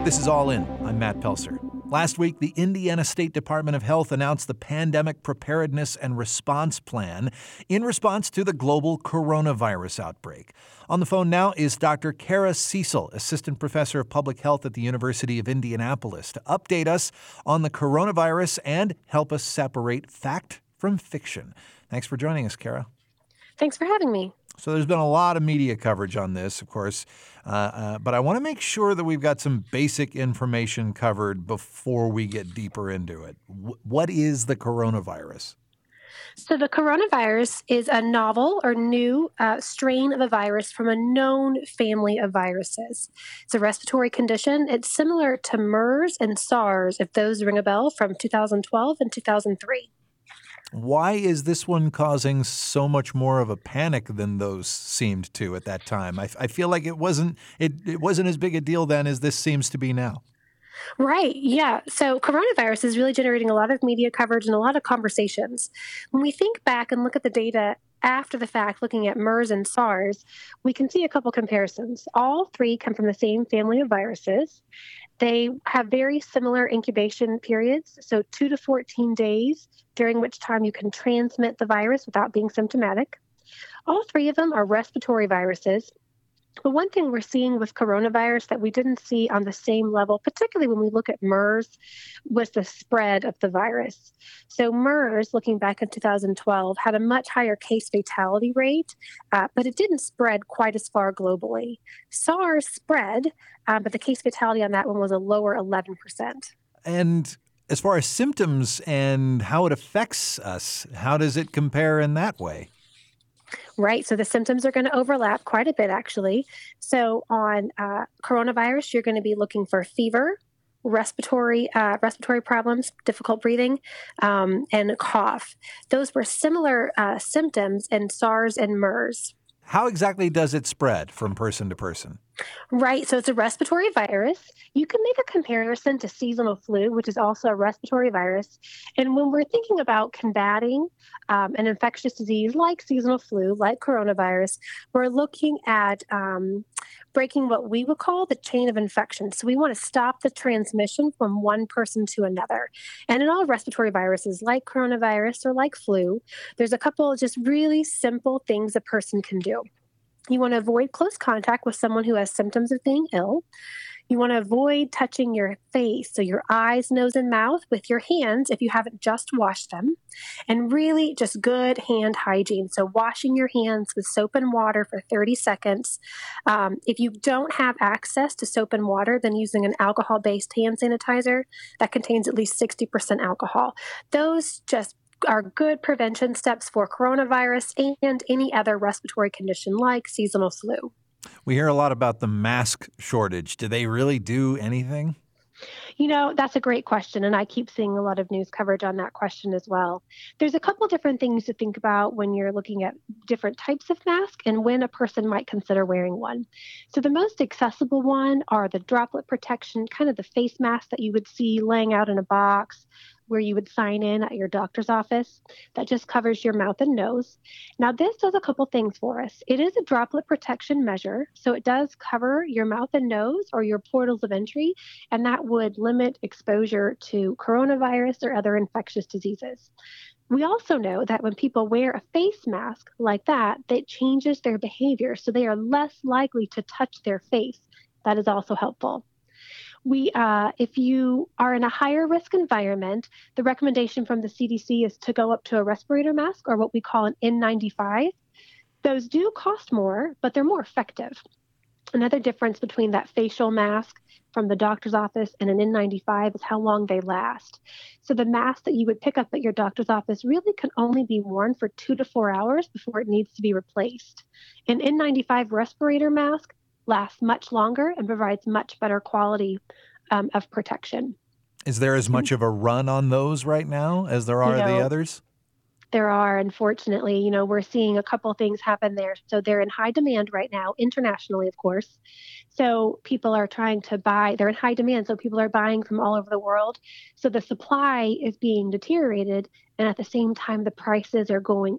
This is All In. I'm Matt Pelser. Last week, the Indiana State Department of Health announced the Pandemic Preparedness and Response Plan in response to the global coronavirus outbreak. On the phone now is Dr. Kara Cecil, Assistant Professor of Public Health at the University of Indianapolis, to update us on the coronavirus and help us separate fact from fiction. Thanks for joining us, Kara. Thanks for having me. So there's been a lot of media coverage on this, of course, but I want to make sure that we've got some basic information covered before we get deeper into it. What is the coronavirus? So the coronavirus is a novel or new strain of a virus from a known family of viruses. It's a respiratory condition. It's similar to MERS and SARS, if those ring a bell, from 2012 and 2003. Why is this one causing so much more of a panic than those seemed to at that time? I feel like it wasn't as big a deal then as this seems to be now. Right. Yeah. So coronavirus is really generating a lot of media coverage and a lot of conversations. When we think back and look at the data after the fact, looking at MERS and SARS, we can see a couple comparisons. All three come from the same family of viruses. They have very similar incubation periods, so 2 to 14 days, during which time you can transmit the virus without being symptomatic. All three of them are respiratory viruses. But one thing we're seeing with coronavirus that we didn't see on the same level, particularly when we look at MERS, was the spread of the virus. So MERS, looking back in 2012, had a much higher case fatality rate, but it didn't spread quite as far globally. SARS spread, but the case fatality on that one was a lower 11%. And as far as symptoms and how it affects us, how does it compare in that way? Right. So the symptoms are going to overlap quite a bit, actually. So on coronavirus, you're going to be looking for fever, respiratory problems, difficult breathing, and cough. Those were similar symptoms in SARS and MERS. How exactly does it spread from person to person? Right. So it's a respiratory virus. You can make a comparison to seasonal flu, which is also a respiratory virus. And when we're thinking about combating an infectious disease like seasonal flu, like coronavirus, we're looking at breaking what we would call the chain of infection. So we want to stop the transmission from one person to another. And in all respiratory viruses like coronavirus or like flu, there's a couple of just really simple things a person can do. You want to avoid close contact with someone who has symptoms of being ill. You want to avoid touching your face, so your eyes, nose, and mouth with your hands if you haven't just washed them. And really just good hand hygiene. So washing your hands with soap and water for 30 seconds. If you don't have access to soap and water, then using an alcohol-based hand sanitizer that contains at least 60% alcohol. Those just are good prevention steps for coronavirus and any other respiratory condition like seasonal flu. We hear a lot about the mask shortage. Do they really do anything? You know, that's a great question, and I keep seeing a lot of news coverage on that question as well. There's a couple different things to think about when you're looking at different types of mask and when a person might consider wearing one. So the most accessible one are the droplet protection, kind of the face mask that you would see laying out in a box where you would sign in at your doctor's office that just covers your mouth and nose. Now, this does a couple things for us. It is a droplet protection measure, so it does cover your mouth and nose or your portals of entry, and that would limit exposure to coronavirus or other infectious diseases. We also know that when people wear a face mask like that, that changes their behavior, so they are less likely to touch their face. That is also helpful. If you are in a higher risk environment, the recommendation from the CDC is to go up to a respirator mask or what we call an N95. Those do cost more, but they're more effective. Another difference between that facial mask from the doctor's office and an N95 is how long they last. So the mask that you would pick up at your doctor's office really can only be worn for 2 to 4 hours before it needs to be replaced. An N95 respirator mask lasts much longer and provides much better quality of protection. Is there as much of a run on those right now as there are the others? There are, unfortunately. We're seeing a couple things happen there. So they're in high demand right now, internationally, of course. So people are trying to buy, they're in high demand, so people are buying from all over the world. So the supply is being deteriorated, and at the same time, the prices are going up.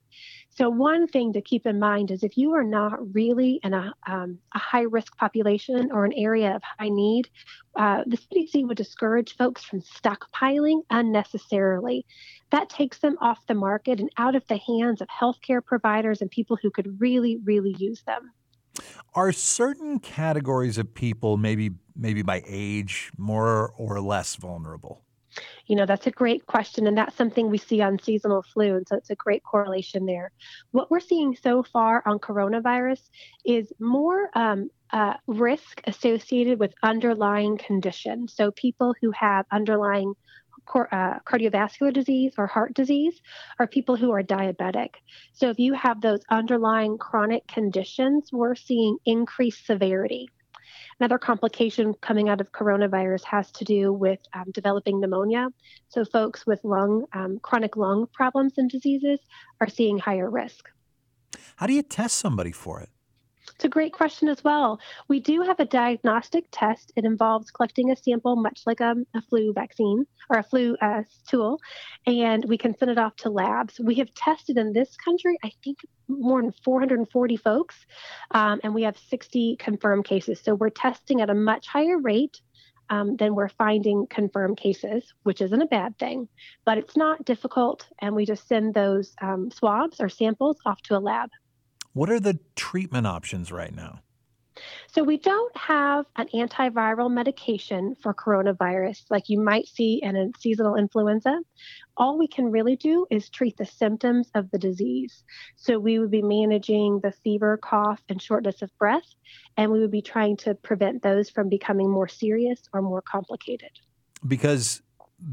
So one thing to keep in mind is if you are not really in a high risk population or an area of high need, the CDC would discourage folks from stockpiling unnecessarily. That takes them off the market and out of the hands of healthcare providers and people who could really, really use them. Are certain categories of people, maybe by age, more or less vulnerable? That's a great question, and that's something we see on seasonal flu, and so it's a great correlation there. What we're seeing so far on coronavirus is more risk associated with underlying conditions. So people who have underlying cardiovascular disease or heart disease, or people who are diabetic. So if you have those underlying chronic conditions, we're seeing increased severity. Another complication coming out of coronavirus has to do with developing pneumonia. So folks with chronic lung problems and diseases are seeing higher risk. How do you test somebody for it? It's a great question as well. We do have a diagnostic test. It involves collecting a sample, much like a flu vaccine or a flu tool, and we can send it off to labs. We have tested in this country, I think, more than 440 folks, and we have 60 confirmed cases. So we're testing at a much higher rate than we're finding confirmed cases, which isn't a bad thing, but it's not difficult, and we just send those swabs or samples off to a lab. What are the treatment options right now? So we don't have an antiviral medication for coronavirus like you might see in a seasonal influenza. All we can really do is treat the symptoms of the disease. So we would be managing the fever, cough, and shortness of breath, and we would be trying to prevent those from becoming more serious or more complicated. Because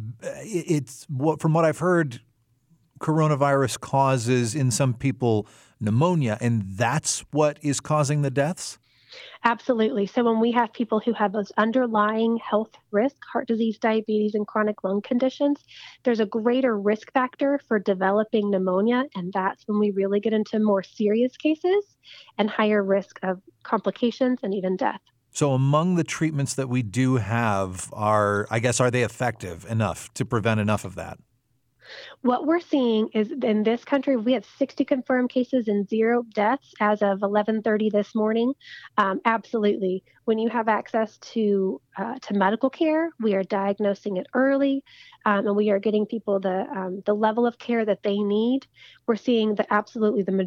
from what I've heard, coronavirus causes in some people pneumonia, and that's what is causing the deaths? Absolutely. So when we have people who have those underlying health risks, heart disease, diabetes, and chronic lung conditions, there's a greater risk factor for developing pneumonia. And that's when we really get into more serious cases and higher risk of complications and even death. So among the treatments that we do have are they effective enough to prevent enough of that? What we're seeing is in this country, we have 60 confirmed cases and 0 deaths as of 11:30 this morning. Absolutely. When you have access to medical care, we are diagnosing it early, and we are getting people the level of care that they need. We're seeing that absolutely the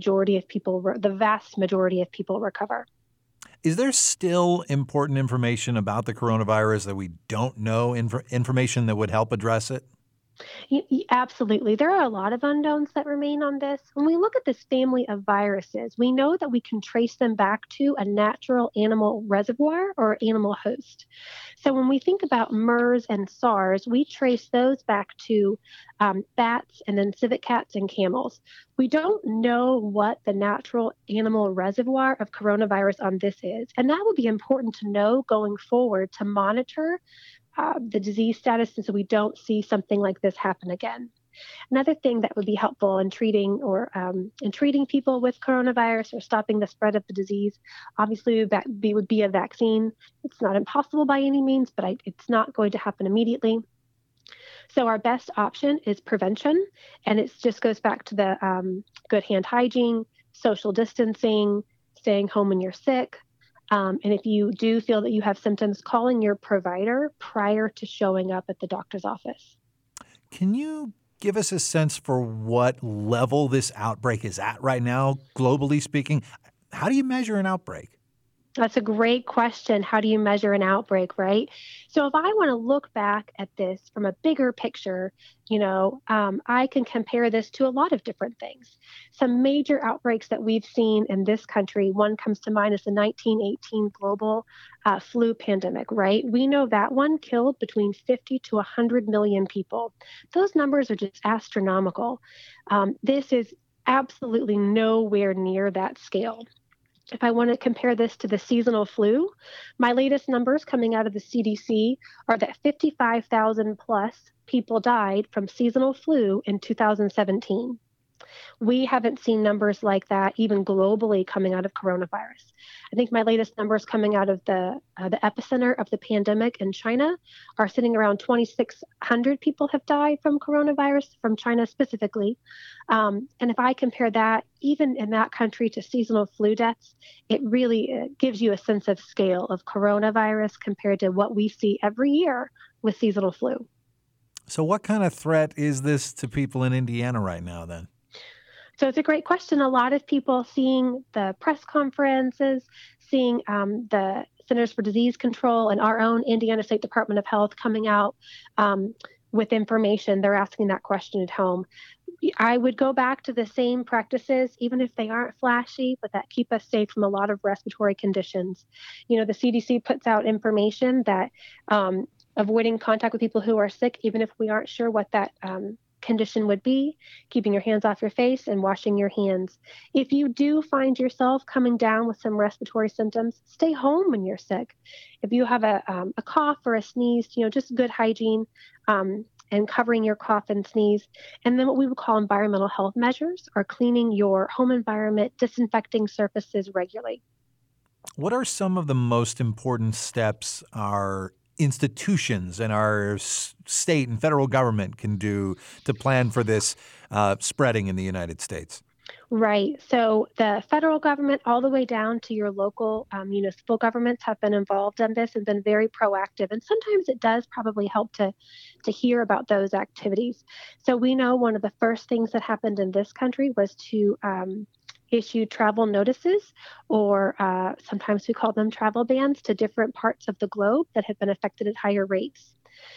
vast majority of people recover. Is there still important information about the coronavirus that we don't know, information that would help address it? Absolutely. There are a lot of unknowns that remain on this. When we look at this family of viruses, we know that we can trace them back to a natural animal reservoir or animal host. So when we think about MERS and SARS, we trace those back to bats and then civet cats and camels. We don't know what the natural animal reservoir of coronavirus on this is. And that will be important to know going forward to monitor the disease status, and so we don't see something like this happen again. Another thing that would be helpful in treating people with coronavirus or stopping the spread of the disease, obviously would be a vaccine. It's not impossible by any means, but it's not going to happen immediately. So our best option is prevention, and it just goes back to the good hand hygiene, social distancing, staying home when you're sick. And if you do feel that you have symptoms, calling your provider prior to showing up at the doctor's office. Can you give us a sense for what level this outbreak is at right now, globally speaking? How do you measure an outbreak? That's a great question. How do you measure an outbreak, right? So if I want to look back at this from a bigger picture, I can compare this to a lot of different things. Some major outbreaks that we've seen in this country, one comes to mind is the 1918 global flu pandemic, right? We know that one killed between 50 to 100 million people. Those numbers are just astronomical. This is absolutely nowhere near that scale. If I want to compare this to the seasonal flu, my latest numbers coming out of the CDC are that 55,000 plus people died from seasonal flu in 2017. We haven't seen numbers like that even globally coming out of coronavirus. I think my latest numbers coming out of the epicenter of the pandemic in China are sitting around 2,600 people have died from coronavirus from China specifically. And if I compare that, even in that country, to seasonal flu deaths, it really gives you a sense of scale of coronavirus compared to what we see every year with seasonal flu. So what kind of threat is this to people in Indiana right now then? So it's a great question. A lot of people seeing the press conferences, seeing the Centers for Disease Control and our own Indiana State Department of Health coming out um, with information, they're asking that question at home. I would go back to the same practices, even if they aren't flashy, but that keep us safe from a lot of respiratory conditions. The CDC puts out information that avoiding contact with people who are sick, even if we aren't sure what that condition would be, keeping your hands off your face and washing your hands. If you do find yourself coming down with some respiratory symptoms, stay home when you're sick. If you have a cough or a sneeze, just good hygiene and covering your cough and sneeze. And then what we would call environmental health measures are cleaning your home environment, disinfecting surfaces regularly. What are some of the most important steps our institutions and our state and federal government can do to plan for this spreading in the United States? Right. So the federal government, all the way down to your local municipal governments, have been involved in this and been very proactive. And sometimes it does probably help to hear about those activities. So we know one of the first things that happened in this country was to issue travel notices, or sometimes we call them travel bans, to different parts of the globe that have been affected at higher rates.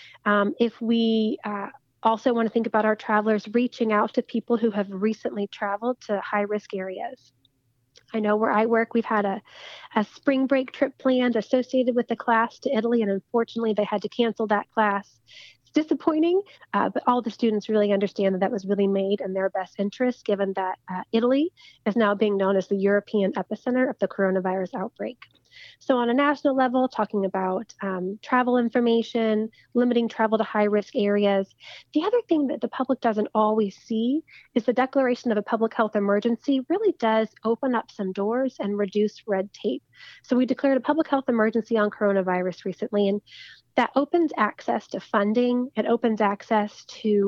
If we also want to think about our travelers reaching out to people who have recently traveled to high risk areas. I know where I work, we've had a spring break trip planned associated with the class to Italy, and unfortunately, they had to cancel that class. It's disappointing, but all the students really understand that that was really made in their best interest, given that Italy is now being known as the European epicenter of the coronavirus outbreak. So, on a national level, talking about travel information, limiting travel to high risk areas. The other thing that the public doesn't always see is the declaration of a public health emergency really does open up some doors and reduce red tape. So, we declared a public health emergency on coronavirus recently, and that opens access to funding. It opens access to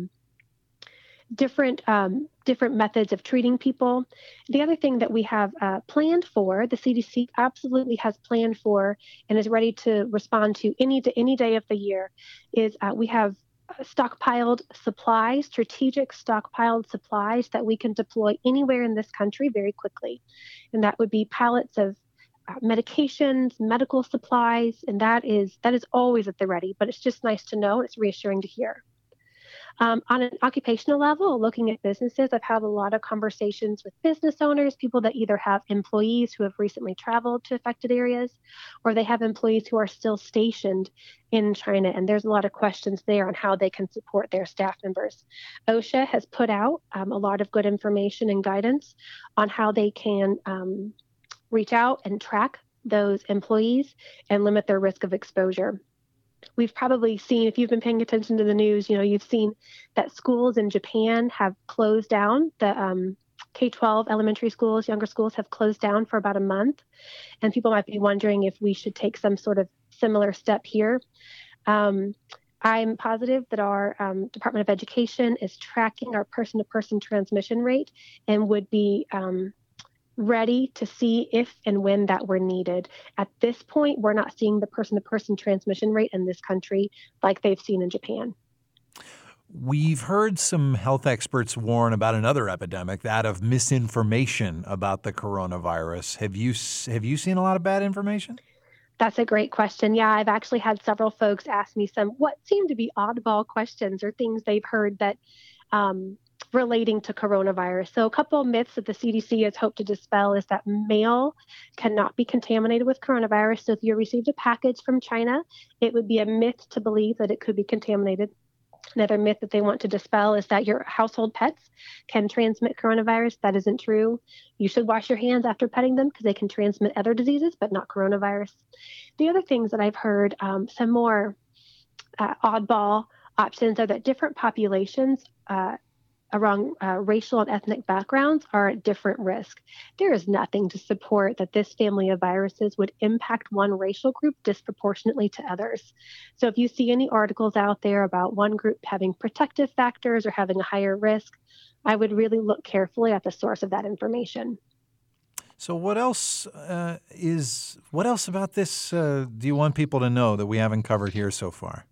different methods of treating people. The other thing that we have planned for, the CDC absolutely has planned for and is ready to respond to any day of the year, is we have stockpiled supplies, strategic stockpiled supplies that we can deploy anywhere in this country very quickly. And that would be pallets of medications, medical supplies, and that is always at the ready. But it's just nice to know. It's reassuring to hear. On an occupational level, looking at businesses, I've had a lot of conversations with business owners, people that either have employees who have recently traveled to affected areas, or they have employees who are still stationed in China. And there's a lot of questions there on how they can support their staff members. OSHA has put out a lot of good information and guidance on how they can reach out and track those employees and limit their risk of exposure. We've probably seen, if you've been paying attention to the news, you've seen that schools in Japan have closed down. The K-12 elementary schools, younger schools, have closed down for about a month. And people might be wondering if we should take some sort of similar step here. I'm positive that our Department of Education is tracking our person-to-person transmission rate and would be ready to see if and when that were needed. At this point, we're not seeing the person-to-person transmission rate in this country like they've seen in Japan. We've heard some health experts warn about another epidemic, that of misinformation about the coronavirus. Have you seen a lot of bad information? That's a great question. Yeah, I've actually had several folks ask me some what seem to be oddball questions or things they've heard that relating to coronavirus. So a couple of myths that the CDC has hoped to dispel is that mail cannot be contaminated with coronavirus. So if you received a package from China, it would be a myth to believe that it could be contaminated. Another myth that they want to dispel is that your household pets can transmit coronavirus. That isn't true. You should wash your hands after petting them because they can transmit other diseases, but not coronavirus. The other things that I've heard, some more oddball options, are that different populations around racial and ethnic backgrounds are at different risk. There is nothing to support that this family of viruses would impact one racial group disproportionately to others. So if you see any articles out there about one group having protective factors or having a higher risk, I would really look carefully at the source of that information. So what else about this do you want people to know that we haven't covered here so far?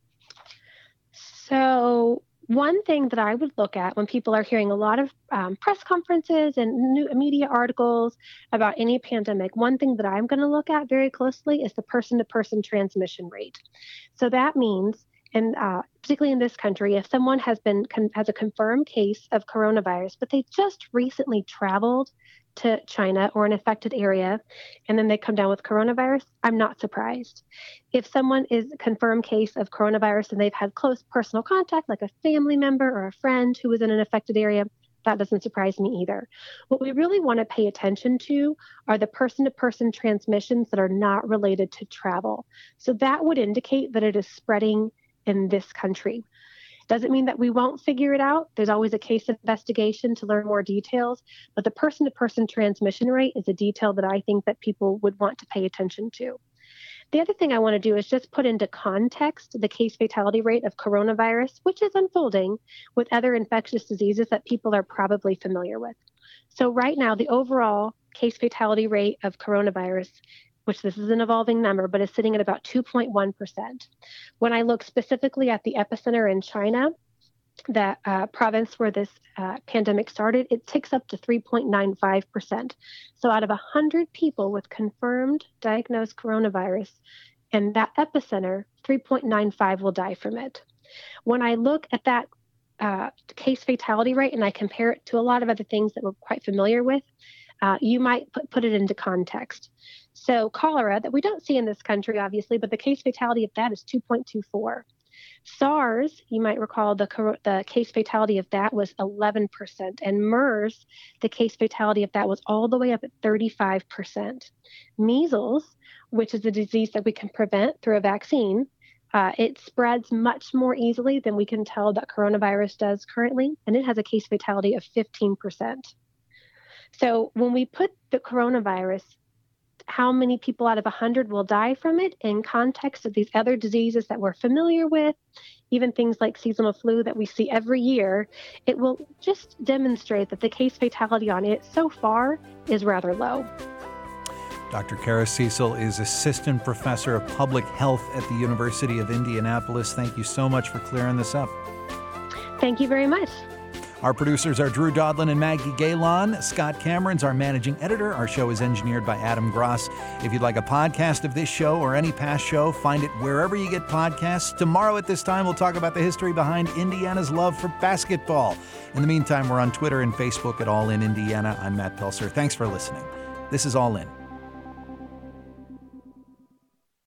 So one thing that I would look at when people are hearing a lot of press conferences and new media articles about any pandemic, one thing that I'm going to look at very closely is the person-to-person transmission rate. So that means, and particularly in this country, if someone has a confirmed case of coronavirus, but they just recently traveled to China or an affected area, and then they come down with coronavirus, I'm not surprised. If someone is a confirmed case of coronavirus and they've had close personal contact, like a family member or a friend who was in an affected area, that doesn't surprise me either. What we really want to pay attention to are the person-to-person transmissions that are not related to travel. So that would indicate that it is spreading in this country. Doesn't mean that we won't figure it out. There's always a case investigation to learn more details, but the person-to-person transmission rate is a detail that I think that people would want to pay attention to. The other thing I want to do is just put into context the case fatality rate of coronavirus, which is unfolding with other infectious diseases that people are probably familiar with. So right now, the overall case fatality rate of coronavirus, which this is an evolving number, but is sitting at about 2.1%. When I look specifically at the epicenter in China, that province where this pandemic started, it ticks up to 3.95%. So out of 100 people with confirmed diagnosed coronavirus in that epicenter, 3.95 will die from it. When I look at that case fatality rate and I compare it to a lot of other things that we're quite familiar with, you might put it into context. So cholera, that we don't see in this country, obviously, but the case fatality of that is 2.24. SARS, you might recall the case fatality of that was 11%. And MERS, the case fatality of that was all the way up at 35%. Measles, which is a disease that we can prevent through a vaccine, it spreads much more easily than we can tell that coronavirus does currently, and it has a case fatality of 15%. So when we put the coronavirus, how many people out of 100 will die from it in context of these other diseases that we're familiar with, even things like seasonal flu that we see every year, it will just demonstrate that the case fatality on it so far is rather low. Dr. Kara Cecil is Assistant Professor of Public Health at the University of Indianapolis. Thank you so much for clearing this up. Thank you very much. Our producers are Drew Dodlin and Maggie Galon. Scott Cameron's our managing editor. Our show is engineered by Adam Gross. If you'd like a podcast of this show or any past show, find it wherever you get podcasts. Tomorrow at this time, we'll talk about the history behind Indiana's love for basketball. In the meantime, we're on Twitter and Facebook at All In Indiana. I'm Matt Pelser. Thanks for listening. This is All In.